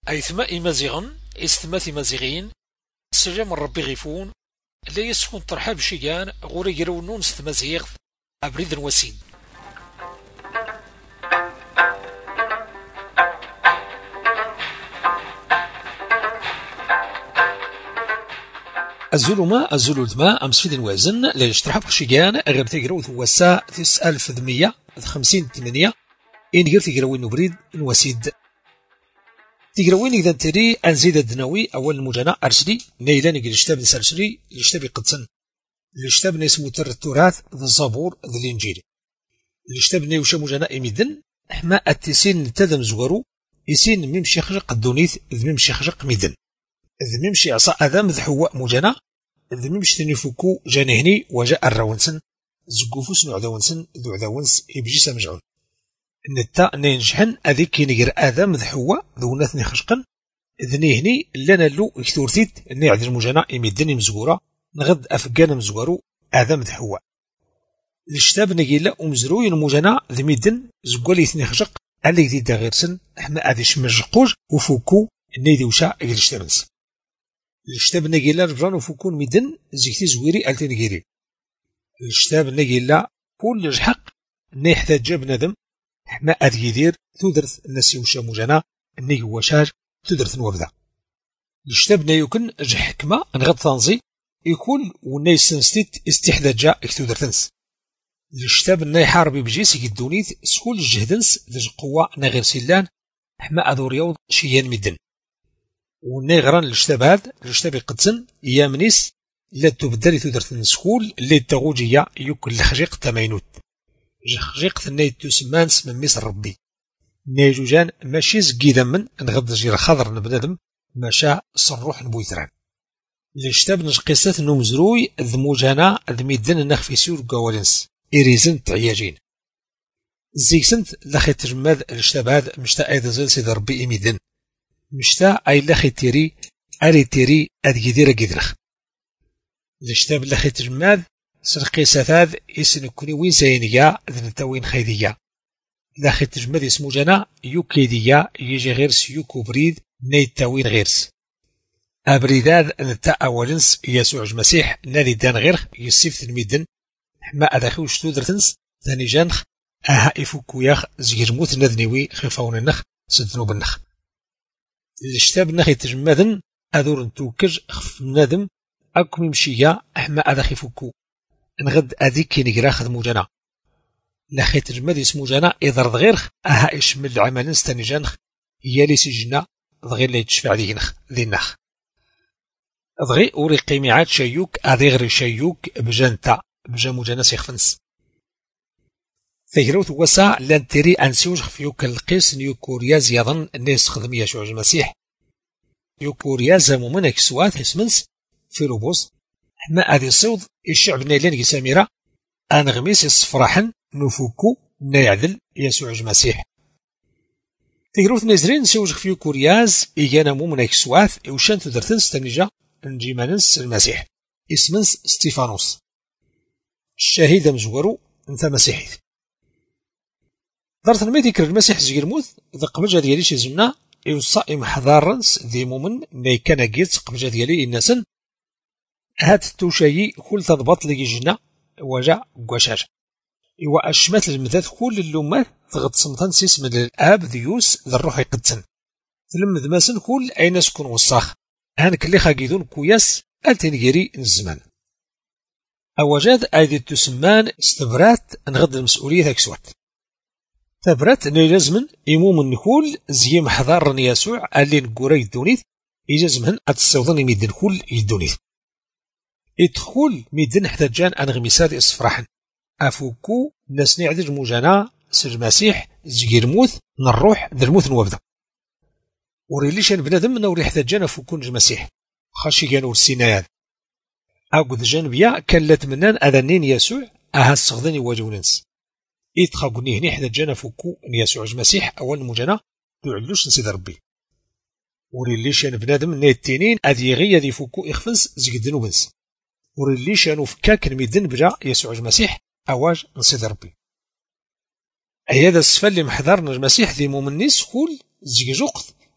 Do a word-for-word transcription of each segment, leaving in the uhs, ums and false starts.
أيثما إمازيغن إستما إمازيغين سلام ربي غيفون لا يسكن ترحاب شيئان غوري يرونون ستمازيغ أبريد وسيد. الظلماء الظلماء أمس في الوزن لا يشترحب شيئان غير تجرو ثوسا تسعة ألف ثمانية خمسين ثمانية إن غير تجروين نبريد نوسيد تجروين إذا تري أنزيد الدنوي أول مجانا أرسلي نيلان يجري شتاب نسرسلي لشتاب قدسن لشتاب نسمو تر التراث ذا الزبور ذا الإنجيل لشتاب نيوشا مجانا إميدن حما التسين نتدم زورو يسين ميمشي خرق الدونيث ذ ميمشي خرق ميدن ذ ميمشي عصا أذام ذ حواء مجانا ذ ميمشي تنفكو جانهني وجاء الراونسن زقوفوس نعداونسن ذو عداونس يبجي سمجعون نتا نينجحن أذيك نجر آدم ذ حواء ذو نثني خشقن ذنيهني لنا لو اكتورتيت نعد المجانا إميدن مزغورة نغد أفقان مزغورو آدم ذ حواء لشتاب نجيلا أمزروين المجانا ذ ميدن زقولي ثني خشق اللي ذي داغيرسن احنا أذيش مجقوج وفوكو نيدي وشا إجرشترنس لشتاب نجيلا رجران وفوكون ميدن زيكتي زويري ألتي نجيري لشتاب نجيلا كل الحق نيحتاج جاب ندم حما أذي يدير تدرث الناس وشا مجانا نيجي وشاج تدرث نوبذا لشتاب نيوكن جح حكمة نغد تنزي يكون وناي سنستيت استحداجا اكتودرثنس لشتاب ناي حاربي بجيس يدونيت سكول الجهدنس ذج قوة نغير سيلان حما أذو رياض شيان مدن وناي غران لشتاب هاد لشتاب قدسن يامنيس لا تبدل تدرثن سكول اللي تغوجيا يوكل لخجيق تماينوت جخجيق ثناي تسمانس من مصر ربي نيجوجان ماشي زقيدا من نغد جير خضر نبنادم ماشا صروح نبويتران لشتاب نجقيسات نمزروي ذموجانا ذميدن نخفي سور قوالنس إريزن تعياجين زيكسنت لخي تجماد الشتاب هاد مشتا أيضا زل سيد ربي إميدن مشتا أي لخي تيري أري تيري أدقيدير قدرخ لشتاب لخي تجماد سرقيسات هاد إسن كوني وين زينيا ذنتاوين خيديا لخي تجماد اسمو جانا يوكيديا يجي غيرس يوكو بريد نيتاوين غيرس أبريداد نتا أولنس يسوع المسيح نادي دان غير يسيف الميدن حما أدخوش تودرتنس ثاني جانخ أها إفوكو ياخ زيرموت نذنيوي خفاون النخ سدنو بالنخ الاشتاب نخي تجمادن أذور نتوكج خف نادم أكم يمشيا حما أدخي فوكو نغد أذيك نقرا خدمو جانا لخي تجماد اسمو جانا إذا غير أها إشمل العملنس ثاني جانخ يالي سجنا ضغير لا يتشفع دينخ ذي النخ ضغي أوري قيميعات شيوك أذيغري شيوك بجانتا بجا مجانس يخفنس ثيروث وسع لان تيري أنسيوج خفيوك القيس نيوكوريا زياضن الناس خدم يشوع المسيح يوكوريا زامو منك سوات اسمنس في روبوس حما أذي صوض الشعب نيلان يساميرا أنغميس يصفرحن نفوكو نيعدل يسوع المسيح ثيروث نزرين سيوج خفيو كورياز إيجانا مو منك سوات وشان تدرتنس تنجا نجيمانس المسيح اسمنس ستيفانوس الشهيد مزورو انت مسيحي دارت الميت يكرر المسيح زير موت ذا قبجة ديالي شي زمنا يوصائم حضارنس ذي مومن مي كان جيت قبجة ديالي الناسن هات توشاي كل تضبط لي جنا وجع قشاش إوا أشمات المذات كل اللومات تغط صمتان سيس من الآب ديوس ذا الروح يقدسن تلمذ ماسن كل أين سكون وصاخ هانك اللي خاقيدون كوياس ألتنجري الزمان أوجاد أيدي تسمان استبرات نغد المسؤولية ذاك سوات تبرات نيلازمن إموم النكول زي محضار يسوع اللي نقوري الدونيث إجازمهن أتسوضن ميدن كل الدونيث إدخول ميدن احتاجان أنغميسات إصفراحن أفوكو ناس نعدج مجانا سر مسيح زجير موث نروح ذا الموث نوابدا وريليشان بنادم نوري احتاجان أفوكو نج مسيح خاشي كانوا السينايات أقود جانبيا كان لا تمنان أذنين يسوع أها الصغداني واجوننس إتخاقوني هني حدا جانا فوكو أن يسوع المسيح أول مجانا دعلوش نسيد ربي وريليش أنا بنادم نيتينين أذي غي ذي فوكو إخفنس زيقدنو بنس وريليش أنا فكاك الميدن بجا يسوع المسيح أواج نسيد ربي هذا السفل اللي محضرنا المسيح ذي مؤمنيس كل زيجوقت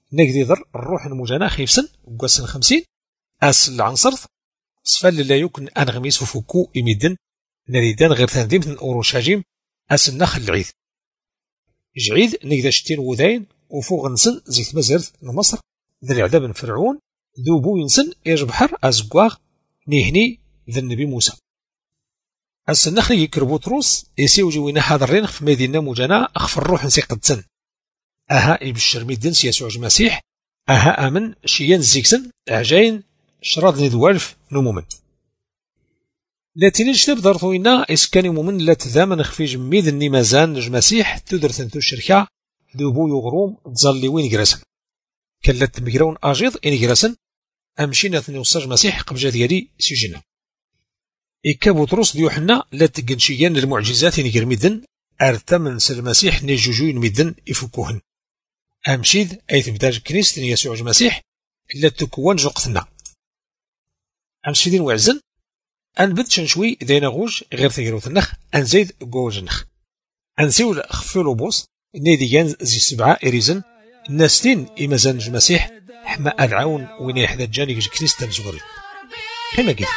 نقدي ذر الروح المجانا خيفسن وقاسن خمسين أس العنصرث سفل لا يمكن أن غميس وفكو إميدن نريدان غير تنظيم أوروشاجيم أس النخل العيد جعيد نقدر شتين وذاين وفوق نسن زيت مزرث لمصر ذا العذاب فرعون ذوبو ينسن إيج بحر أزقواغ نيهني ذا النبي موسى أس النخل يكربو تروس يسيو جوينا حاضرين في مدينة مجانا أخف الروح نسي قدسن أها يبشر ميدن سيسوع المسيح أها آمن شيان زيكسن أعجاين شراد ندوالف نمومن لا تنجتب ضرطوينا إسكاني مؤمن لا تذامن خفي جميد النمازان المسيح تدر ثنتو الشركة ذوبو يغروم تظلي وين جرسن كلت مجرون أجيض إن جرسن أمشينا ثني وصاج مسيح قبجة ديالي سجنا إكا بطرس ديوحنا لا تقنشيان المعجزات نجر ميدن أرتمن سلمسيح نجوجوين ميدن يفكوهن أمشيد أي تبداج كنيست يسوع المسيح لا تكون جقتنا أمشيدين وعزن أنبت شنشوي دينا غوج غير تجروت النخ أنزيد جوج النخ أنسيول خفلو بوس نيديان زي سبعة إريزن الناستين إمازان المسيح حما أدعون وين يحدى جاني كنيست مزغري كما قلت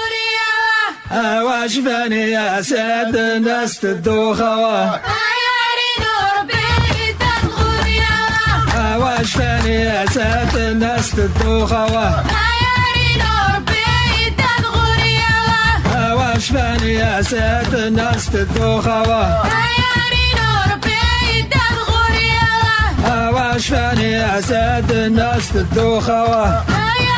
واش باني يا ساد الناس تدوخوا واش باني يا ساد الناس تدوخوا واش باني يا ساد الناس تدوخوا واش باني يا ساد الناس تدوخوا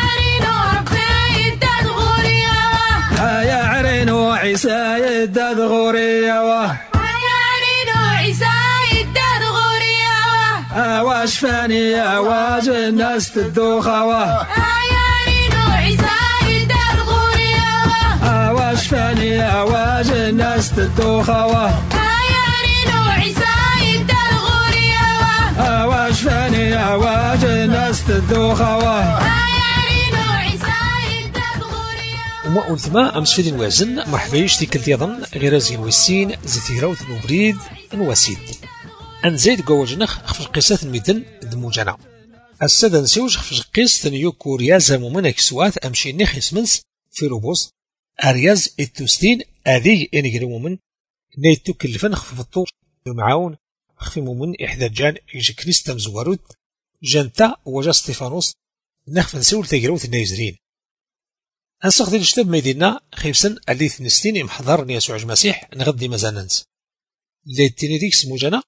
يا عرينو عيسى يداد غوريا يا عرينو عيسى يداد غوريا واش فاني واج الناس تدوخوا يا عرينو عيسى يداد غوريا واش فاني واج الناس تدوخوا يا عرينو عيسى يداد غوريا واش فاني واج الناس تدوخوا وما قلت ما أمس فيدين وازن مرحبايش تيكلت يظن غير زين وسين زيت غراوت نبريد نواسيد أنزيد قواجنخ خفش قيسات الميدن دموجنا السادة نسيوج خفش قيس تنيو كوريا زامو منك سوات أمشي نخ يسمنس في روبوس أرياز التوستين أذي إنجري مومن نيتو كلفن خفضتو معاون خفي مومن إحدى جان إيجي كريستا مزواروت جانتا وجا ستيفانوس نخف نسيول تجروت النيزرين أنسخ ديال الشتاب ميدينا خيفسن اللي ثنستين محضر يسوع المسيح نغدي مزاننس اللي تيني سموجنا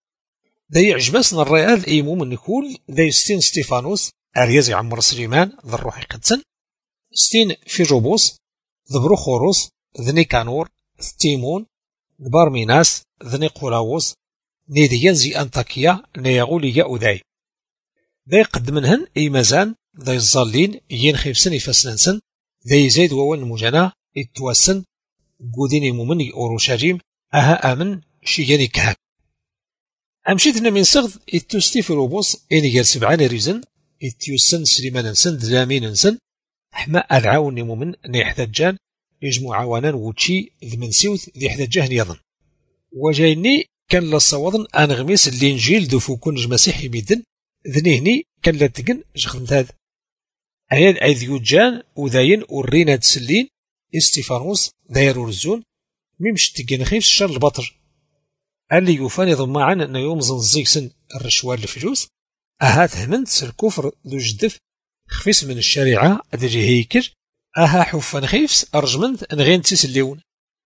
داي عجباسنا الرياض ايمو من نكول داي ستين ستيفانوس اريازي عمر سليمان ذا الروح قدسن ستين فيجوبوس ذبرو خوروس ذني كانور ستيمون بارميناس ذني قولاوس نيديان زي أنطاكيا نيغولي يا أذاي داي قد منهن اي مزان داي الظالين ين خيفسن يفسننسن ذي زيد وول المجانا اتواسن قوديني ممني أوروشاجيم أها آمن شياني كهان أمشيتنا من صغد اتوستي في روبوس إني جال سبعان ريزن اتيوسن سليمان نسن دلامين نسن حما العاون ممن نيحتاجان يجمع عوانا ووتشي ذمن سيوث ذي احتاجاه يظن وجايني كان للصوضن أنغميس الإنجيل دو فوكون جمسيحي ميدن ذنيهني كان لاتقن جخمت هذا أياد أيذيو جان وذاين ورينا تسلين استيفانوس دايرو رزون ميمش تقن خيف الشر البطر اللي يوفاني ضمعا أنه يوم زنزيكسن الرشوار الفلوس أهات همنت الكفر ذو جدف خفيس من الشريعة أدري هيكر أها حفان خيفس أرجمنت أنغين تسليون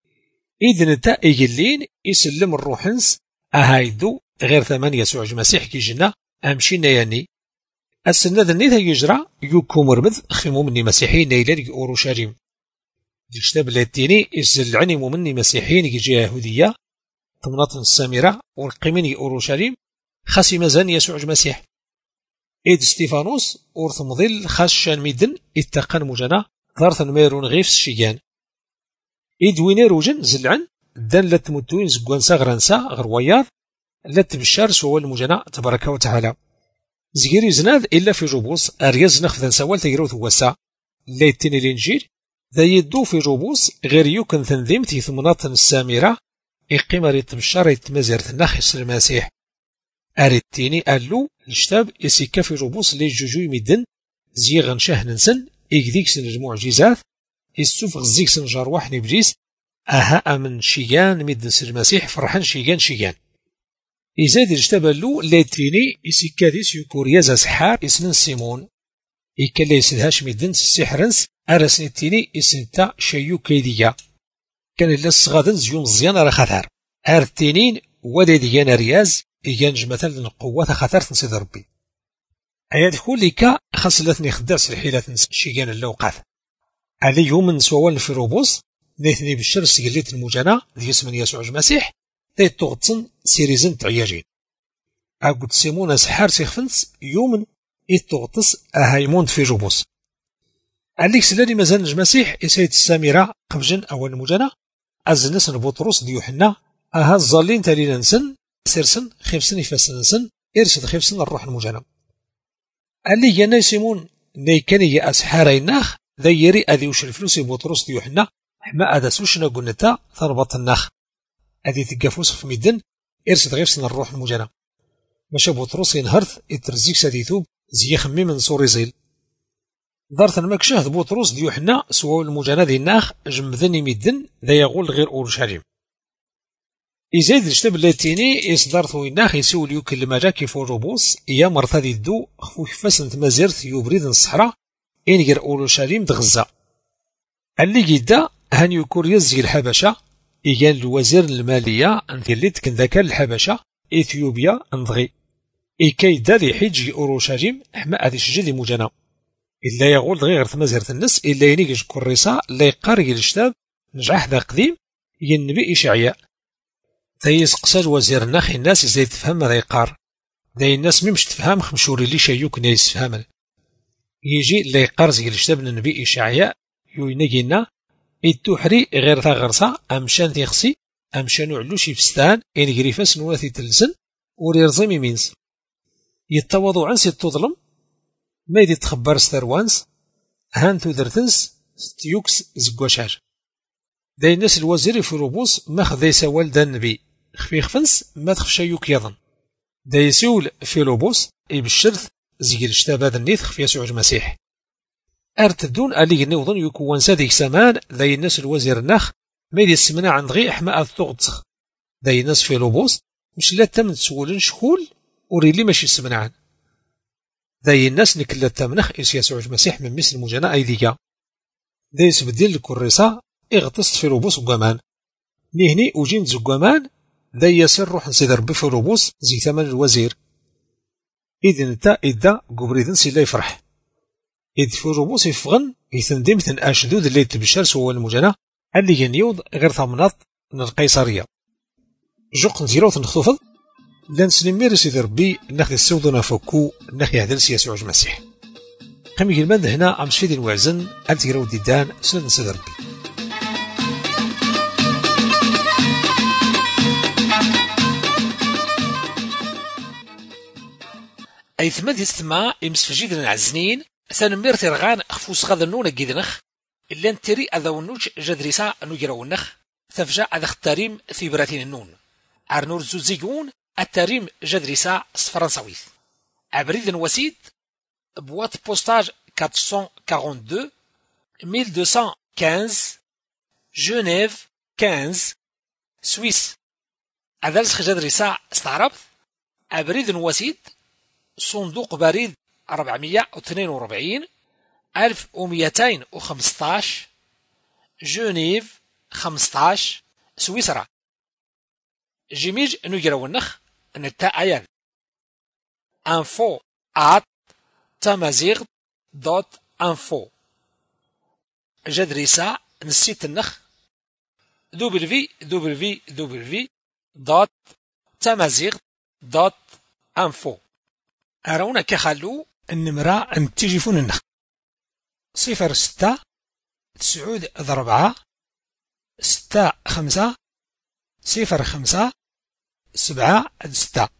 إذن نتا إيجلين يسلم الروحنس أها يدو غير ثمان يسوع المسيح كي جنا أمشينا يعني السنة ذنيتها يجرى يوكو مرمذ خيمو مني مسيحيين نيلان أوروشاجيم ديك شتاب لاتيني يسلعني مؤمني مسيحيين يجي يهودية طمنات السامرة والقيمين أوروشاجيم خاسي مزان يسوع المسيح إيد ستيفانوس أورث مضل خاشان ميدن اتقان مجانا ثارثا ميرون غيفس شيان إيد وينيروجن زلعن دان لتمتوين زقوان ساغرانسا غرويار لتبشار سوال مجانا تبارك وتعالى زجيري زناد إلا في جوبوس أرياز نخذن سوال تجروث وسا ليتين الإنجيل ذا يدو في جوبوس غير يمكن تنظيمتي ثمنات السامرة إقيمة تبشار يتمزير النخس المسيح أريتيني ألو الشتاب يسيكا في روبوس لي جوجو يمدن زيغن شهننسن إكديكسن المعجزات يسوف غزيكسن جارواح نبليس أها من شيغان مدن المسيح فرحان شيغان شيغان إزاد الشتاب ألو ليتيني يسيكا ديس يكورياز سحار اسمن سيمون إيكا اللي يسدهاش مدن السحرنس أرسنتيني إسنتا شيو كيديا كان إلا الصغادن زيوم مزيان راه خطر أرتينين ودا ديانا رياز إيجانج مثلا القوة خطر تنسيد ربي أياد كوليكا خاص لاتني خداس الحيلة شيغان اللوقات علي يوم سوال في روبوس نيثني بالشر سجليت المجانا دي اسم يسوع المسيح دي تغطن سيريزن تعياجين أقود سيمون سحار سيخفنس يوم إتغطس أهايمون في روبوس عليك سلالي مازال المسيح إسايد السامرة قبجن أول المجانا أزنس بطرس دي يوحنا أها الظالين تالي ننسن سيرسن خيفسن يفسن نسن إرسد خيفسن الروح المجانا اللي جانا سيمون ني كان يا أسحاري ناخ ذا يري أذي وش الفلوس بطرس دي يوحنا حما أذا سوشنا قلنتا ثربط الناخ أذي تقفوس في مدن إرسد خيفسن الروح المجانا مشا بطرس ينهرث إترزيك سديثوب زي خمي من صوري زيل دارت المكشاه بطرس دي يوحنا سواو المجانا ذي الناخ جمذني مدن ذا يقول غير أورشليم إزايد الشتاب اللاتيني إصدارت ويناخ يسوي ليوكل المجا كيف روبوس إيا مرتدي الدو خفو كفاسن تمازيرت يوبريد الصحراء إن غير أورشليم دغزا اللي جدا هان يكوريز زي الحبشة إيجان الوزير المالية أنثلت كن ذاك الحبشة إثيوبيا أنضغي إيكايدا ذي حيج أورشليم حما أذي شجد مجانا إلا يقول غير تمازيرت الناس إلا ينيجش كوريسا لا يقاري الشتاب نجح ذا قديم ينبي إشعياء ذا يسقسى الوزير الناخي الناس إزاي تفهم ماذا يقار ذا الناس ميمش تفهم خمشوري لي شايوك ناس فهمن يجي لا يقار زي الشتاب النبي إشعياء يوينجينا التوحري غير ثغرسا أمشان تيخسي أمشان علوشي فستان إن غريفاس نواثي تلسن وريرزيمي مينس يتواضع عن سي تظلم ما يدي تخبر ستاروانس هان تودرتنس ستيوكس زقوشاج ذا الناس الوزير في روبوس ما خذ يسوال دا النبي خفي خفنس ما تخفش يوك يظن ذا يسول في روبوس يبشرث زي الشتاب هذا النيث خفي يسوع المسيح أرتدون ألي نوضن يكون ساديك سمان ذا الناس الوزير النخ ما يدي السمنة عند غي أحما أثغتخ ذا الناس في روبوس مش لا تمن تسولن شكول وريلي ماشي السمنعان ذا الناس نكلا تمنخ إس يسوع المسيح من مثل مجانا أيديا ذا يسبدين الكرسة اغتصت في روبوس وقامان نهني وجين زقامان ذا يسر روح نسيد ربي في روبوس زي ثمن الوزير إذن تا إذا قبريدن سيلا يفرح إذ في روبوس يفغن يثندمت أشدود اللي تبشر سوى المجانا اللي ينيوض غير ثمنات من القيصرية جوق نزيروت نخطفض لان سنمير سيد ربي ناخذ السودنا فكو ناخذ يهدرس يسوع المسيح قام يقلبان هنا عم شفيد الوعزن ألتقرو ديدان سنة سيد ربي أي ثماد يستمع يمسفجيد العزنين سنمير ترغان خفوس غاذا النون جيدنخ إلا نتري أذا ونوج جدريسا نجرو النخ تفجع أذا اختاريم في براتين النون عرنور زوزيقون التاريم جدريسا فرنساويث أبريد وسيد بوات بوستاج أربعمية واثنين وأربعين ألف ومئتين وخمسة جنيف خمسة سويس أذلس جدريسا استعربت أبريد وسيد صندوق بريد أربعمية واثنين وأربعين ألف ومئتين وخمسة عشر جنيف خمسة عشر سويسرا جيميج نجرو النخ نتا أيان info at تمازيغ دوت info جدريسا نسيت النخ دبليو دبليو دبليو دوت تمازيغ دوت info أرونا كخلو النمرة انتجفون النخ صفر ستة تسعود ضربعة ستة خمسة صفر خمسة سبعة ستة